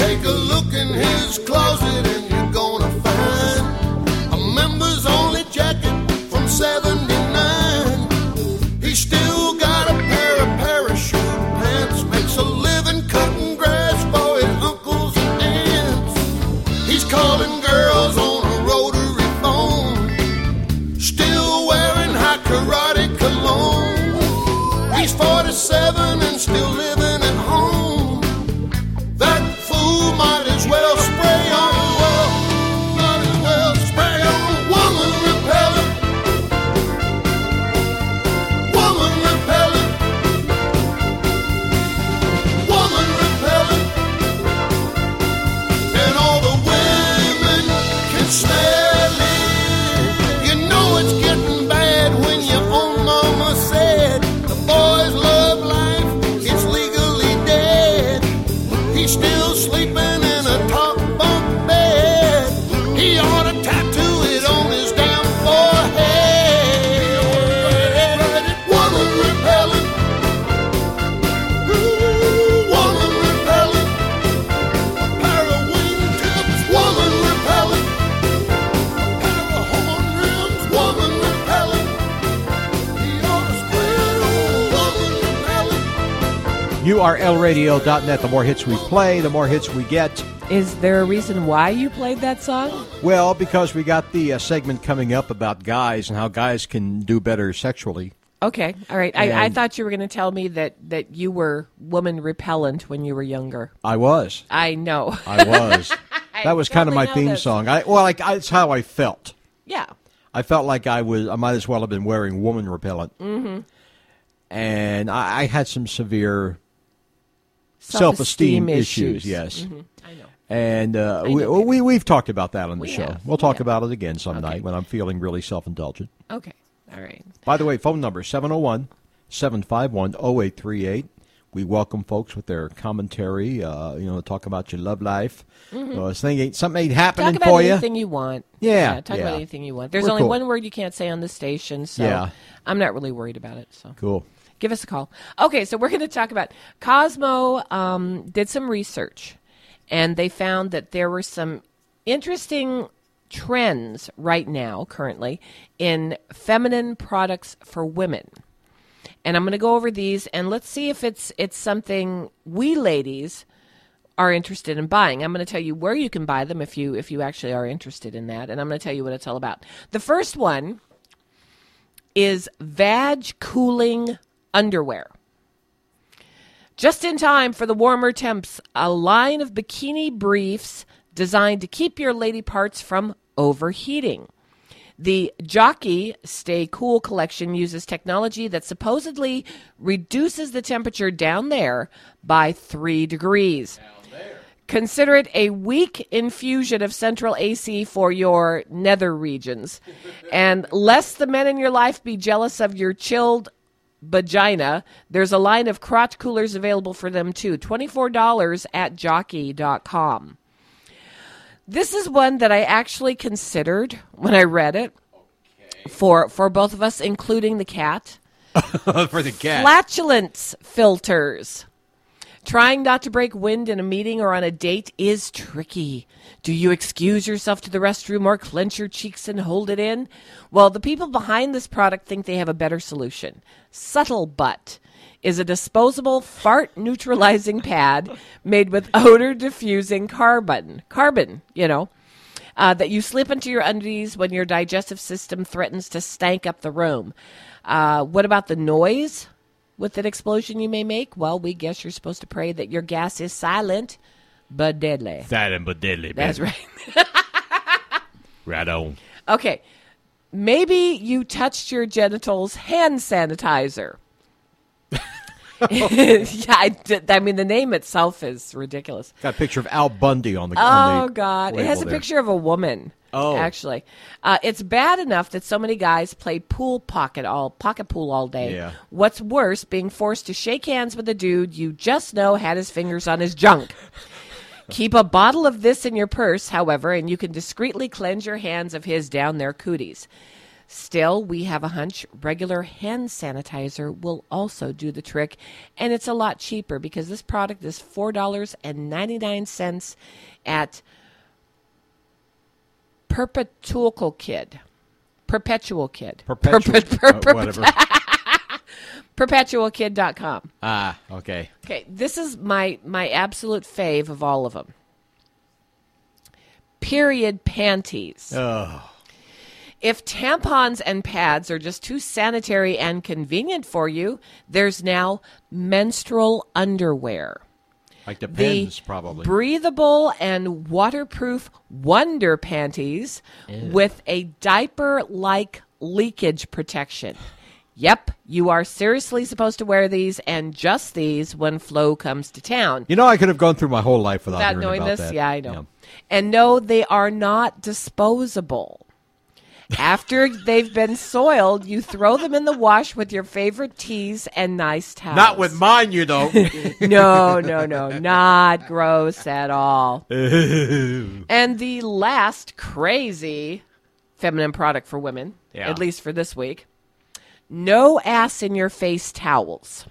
Take a look in his closet and you're gonna find a members only jacket from 79. He's still got a pair of parachute pants, makes a living cutting grass for his uncles and aunts. He's calling girls on a rotary phone, still wearing high karate cologne. He's 47 and still living at home. That fool might as well spray on a wall, might as well spray on a woman repellent, woman repellent, woman repellent. And all the women can smell it. You know it's getting bad when your own mama said the boy's love life is legally dead. He's still sleeping in a top bunk bed. He ought to tattoo it on his damn forehead. Woman repellent. Ooh, woman repellent. A pair of wingtips. Woman repellent. A pair of horn rims. Woman repellent. He ought to spray it on woman repellent. URLradio.net. The more hits we play, the more hits we get. Is there a reason why you played that song? Well, because we got the segment coming up about guys and how guys can do better sexually. Okay, all right. I thought you were going to tell me that you were woman repellent when you were younger. I was. I know. I was. That was kind of my totally know theme this. song. It's how I felt. Yeah. I felt like I might as well have been wearing woman repellent. Mm-hmm. And I had some severe self-esteem issues. Yes. Mm-hmm. I know. And we've talked about that on the We show. have. We'll talk We have. about it again some night when I'm feeling really self-indulgent. Okay, all right. By the way, phone number 701-751-0838. We welcome folks with their commentary, talk about your love life. Something ain't happening Talk about for you. anything you want. Yeah, Talk yeah. about anything you want. There's We're only cool. one word you can't say on the station, so Yeah. I'm not really worried about it. So Cool. give us a call. Okay, so we're going to talk about Cosmo did some research, and they found that there were some interesting trends right now, currently, in feminine products for women. And I'm going to go over these, and let's see if it's something we ladies are interested in buying. I'm going to tell you where you can buy them if you actually are interested in that, and I'm going to tell you what it's all about. The first one is Vag Cooling Underwear. Just in time for the warmer temps, a line of bikini briefs designed to keep your lady parts from overheating. The Jockey Stay Cool collection uses technology that supposedly reduces the temperature down there by 3 degrees. Consider it a weak infusion of central AC for your nether regions. And lest the men in your life be jealous of your chilled vagina, there's a line of crotch coolers available for them too. $24 at jockey.com. This is one that I actually considered when I read it for both of us, including the cat. For the cat. Flatulence filters. Trying not to break wind in a meeting or on a date is tricky. Do you excuse yourself to the restroom or clench your cheeks and hold it in? Well, the people behind this product think they have a better solution. Subtle Butt is a disposable fart-neutralizing pad made with odor-diffusing carbon, that you slip into your undies when your digestive system threatens to stank up the room. What about the noise with an explosion you may make? Well, we guess you're supposed to pray that your gas is silent but deadly. Silent but deadly. That's right. Right on. Okay. Maybe you touched your genitals hand sanitizer. Yeah, I mean, the name itself is ridiculous. Got a picture of Al Bundy on the Oh, God. It has a label there. picture of a woman, actually. It's bad enough that so many guys play pocket pool all day. Yeah. What's worse, being forced to shake hands with a dude you just know had his fingers on his junk. Keep a bottle of this in your purse, however, and you can discreetly cleanse your hands of his down their cooties. Still, we have a hunch regular hand sanitizer will also do the trick, and it's a lot cheaper because this product is $4.99 at Perpetual Kid. Perpetual. Whatever. Perpetualkid.com. Ah, okay. Okay, this is my absolute fave of all of them. Period panties. Oh. If tampons and pads are just too sanitary and convenient for you, there's now menstrual underwear. Like the pens, probably. Breathable and waterproof Wonder Panties with a diaper-like leakage protection. Yep, you are seriously supposed to wear these and just these when Flo comes to town. You know, I could have gone through my whole life without hearing knowing about this? that. Yeah, I know. Yeah. And no, they are not disposable. After they've been soiled, you throw them in the wash with your favorite teas and nice towels. Not with mine, you don't. No, not gross at all. And the last crazy feminine product for women, at least for this week, no ass in your face towels.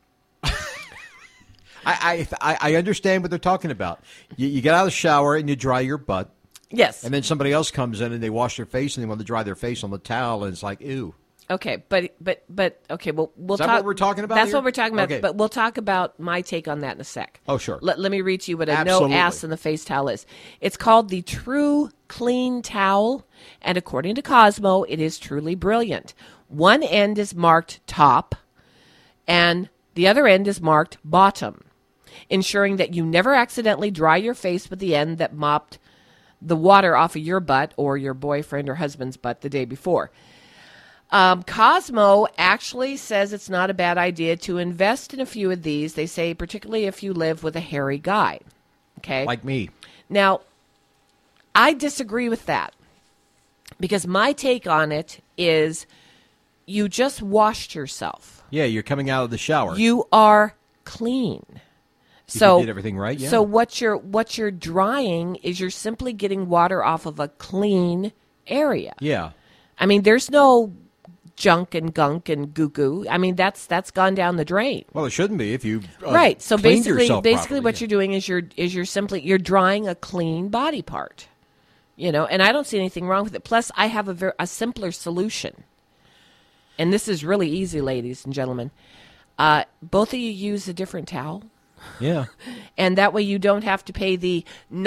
I understand what they're talking about. You get out of the shower and you dry your butt. Yes. And then somebody else comes in and they wash their face and they want to dry their face on the towel and it's like, ew. Okay, but okay, well, we'll talk. Is that what we're talking about? That's here? what we're talking about. Okay. But we'll talk about my take on that in a sec. Oh, sure. Let me read to you what a Absolutely. no ass in the face towel is. It's called the True Clean Towel, and according to Cosmo, it is truly brilliant. One end is marked top, and the other end is marked bottom, ensuring that you never accidentally dry your face with the end that mopped the water off of your butt or your boyfriend or husband's butt the day before. Cosmo actually says it's not a bad idea to invest in a few of these. They say particularly if you live with a hairy guy. Okay? Like me. Now, I disagree with that because my take on it is you just washed yourself. Yeah, you're coming out of the shower. You are clean. You did everything right, yeah. So what you're drying is you're simply getting water off of a clean area. Yeah. I mean, there's no junk and gunk and goo-goo. I mean, that's gone down the drain. Well, it shouldn't be if you right. So cleaned basically yourself properly, what you're doing is you're simply drying a clean body part. You know, and I don't see anything wrong with it. Plus, I have a simpler solution. And this is really easy, ladies and gentlemen. Both of you use a different towel. Yeah. And that way you don't have to pay the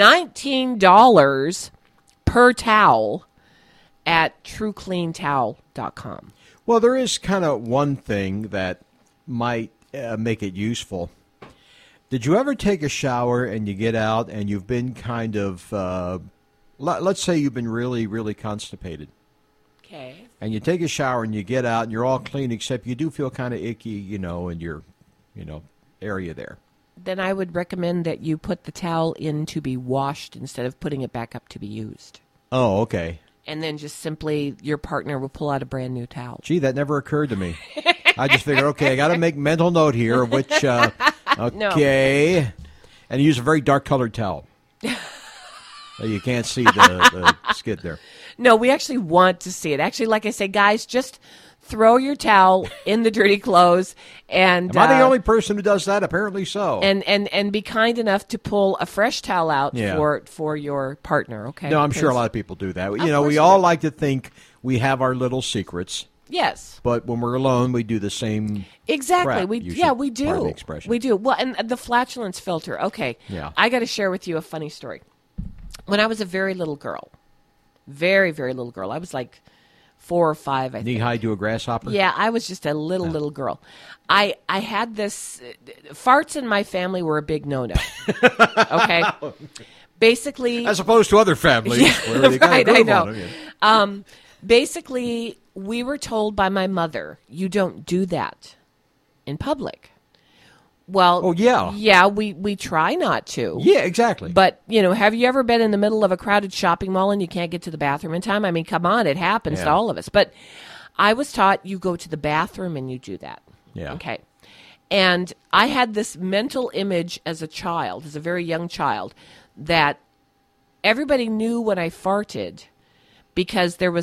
$19 per towel at TrueCleanTowel.com. Well, there is kind of one thing that might make it useful. Did you ever take a shower and you get out and you've been kind of, let's say you've been really, really constipated. Okay. And you take a shower and you get out and you're all clean except you do feel kind of icky, in your, area there. Then I would recommend that you put the towel in to be washed instead of putting it back up to be used. Oh, okay. And then just simply your partner will pull out a brand new towel. Gee, that never occurred to me. I just figured, okay, I got to make mental note here, which, okay. No. And use a very dark-colored towel. You can't see the skid there. No, we actually want to see it. Actually, like I say, guys, just throw your towel in the dirty clothes. And am I the only person who does that? Apparently so. And be kind enough to pull a fresh towel out for your partner, okay? No, I'm sure a lot of people do that. We all like to think we have our little secrets. Yes. But when we're alone, we do the same Exactly. crap, We usually. do. Pardon the expression. We do. Well, and the flatulence filter. Okay. Yeah. I got to share with you a funny story. When I was a very little girl, very, very little girl, I was like 4 or 5, I think. Knee-high to a grasshopper? Yeah, I was just a little girl. I had this... farts in my family were a big no-no. Okay? Basically... As opposed to other families. Yeah, where they right, I know. On, basically, we were told by my mother, you don't do that in public. Well, oh, yeah. Yeah, we try not to. Yeah, exactly. But, have you ever been in the middle of a crowded shopping mall and you can't get to the bathroom in time? I mean, come on, it happens to all of us. But I was taught you go to the bathroom and you do that. Yeah. Okay. And I had this mental image as a child, as a very young child, that everybody knew when I farted because there was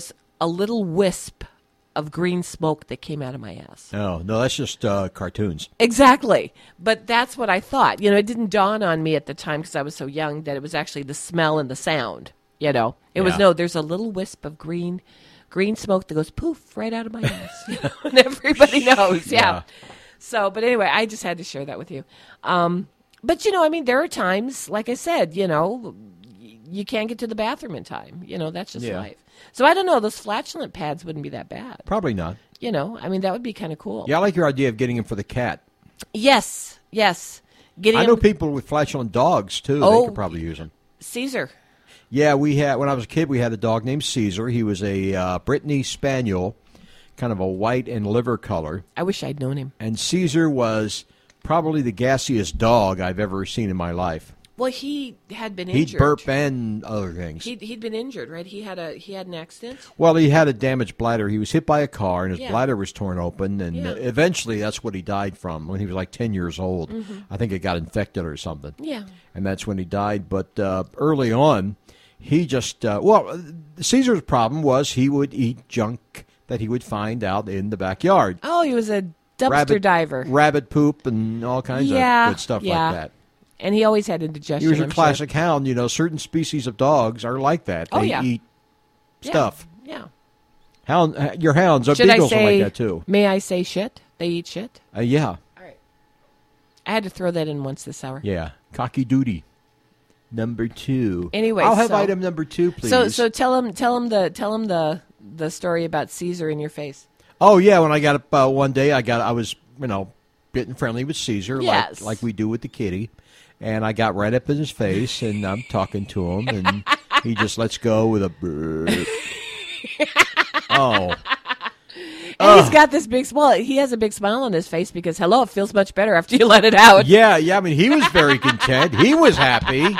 a little wisp of green smoke that came out of my ass. Oh, no, that's just cartoons. Exactly. But that's what I thought. It didn't dawn on me at the time because I was so young that it was actually the smell and the sound. It was, Yeah. there's a little wisp of green smoke that goes poof right out of my ass. And everybody knows. Yeah. So, but anyway, I just had to share that with you. But, there are times, like I said, you can't get to the bathroom in time. That's just life. So I don't know. Those flatulent pads wouldn't be that bad. Probably not. That would be kind of cool. Yeah, I like your idea of getting him for the cat. Yes. Getting I know him, people with flatulent dogs, too. They Oh. could probably use them. Caesar. Yeah, when I was a kid, we had a dog named Caesar. He was a Brittany Spaniel, kind of a white and liver color. I wish I'd known him. And Caesar was probably the gassiest dog I've ever seen in my life. Well, he had been He'd injured. burp and other things. He'd been injured, right? He had an accident. Well, he had a damaged bladder. He was hit by a car, and his Yeah. bladder was torn open, and Yeah. eventually that's what he died from when he was like 10 years old. I think it got infected or something. Yeah. And that's when he died. But early on, he just, Caesar's problem was he would eat junk that he would find out in the backyard. Oh, he was a dumpster diver. Rabbit poop and all kinds of good stuff like that. And he always had indigestion. He was a I'm classic hound. Certain species of dogs are like that. They eat sure. stuff. Yeah. Your hounds, Should I beagles are say? like that too. May I say shit? They eat shit. Yeah. All right. I had to throw that in once this hour. Yeah. Cocky duty. Number 2. Anyway, I'll have so- item number 2, please. So tell him the story about Caesar in your face. Oh yeah, when I got up one day, I was getting friendly with Caesar, Yes. like we do with the kitty, and I got right up in his face, and I'm talking to him, and he just lets go with a burp. Oh. And he's got this big smile. He has a big smile on his face because, hello, it feels much better after you let it out. Yeah. I mean, he was very content. He was happy.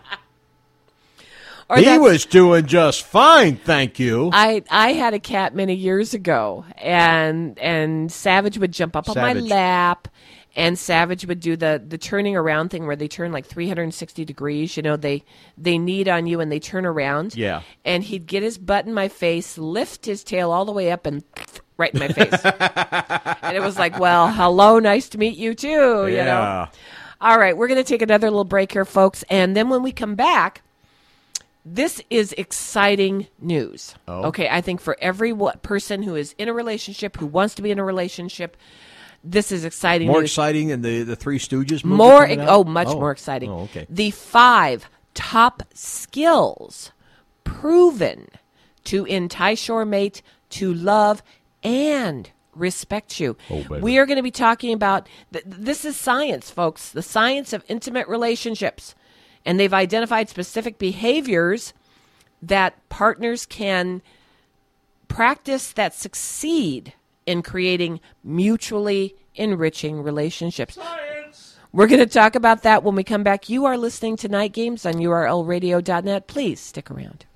Or He that's- was doing just fine, thank you. I had a cat many years ago, and Savage would jump up on my Savage. lap, and Savage would do the turning around thing where they turn like 360 degrees. They knead on you and they turn around. Yeah. And he'd get his butt in my face, lift his tail all the way up, and right in my face. And it was like, well, hello, nice to meet you too. Yeah. All right, we're going to take another little break here, folks, and then when we come back. This is exciting news. Oh. Okay, I think for every person who is in a relationship, who wants to be in a relationship, this is exciting More news. exciting than the Three Stooges movie coming out? Much more exciting. Oh, okay. The 5 top skills proven to entice your mate to love and respect you. Oh, baby. We are going to be talking about, this is science, folks, the science of intimate relationships. And they've identified specific behaviors that partners can practice that succeed in creating mutually enriching relationships. Science! We're going to talk about that when we come back. You are listening to Night Games on URLradio.net. Please stick around.